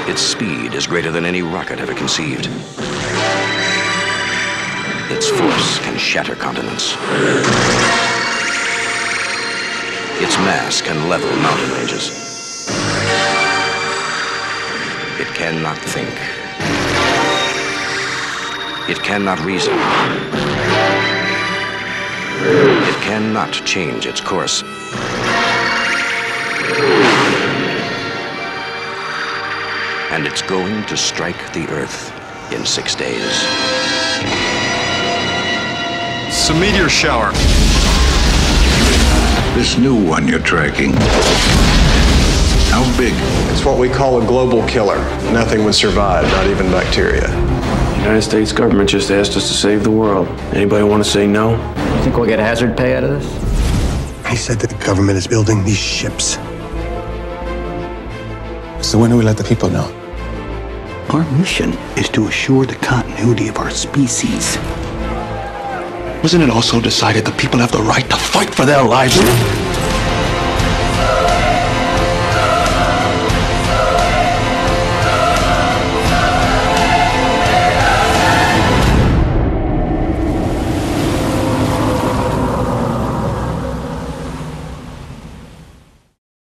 Its speed is greater than any rocket ever conceived. Its force can shatter continents. Its mass can level mountain ranges. It cannot think. It cannot reason. It cannot change its course. And it's going to strike the Earth in 6 days. It's a meteor shower. This new one you're tracking, how big? It's what we call a global killer. Nothing would survive, not even bacteria. The United States government just asked us to save the world. Anybody want to say no? You think we'll get hazard pay out of this? He said that the government is building these ships. So when do we let the people know? Our mission is to assure the continuity of our species. Wasn't it also decided the people have the right to fight for their lives?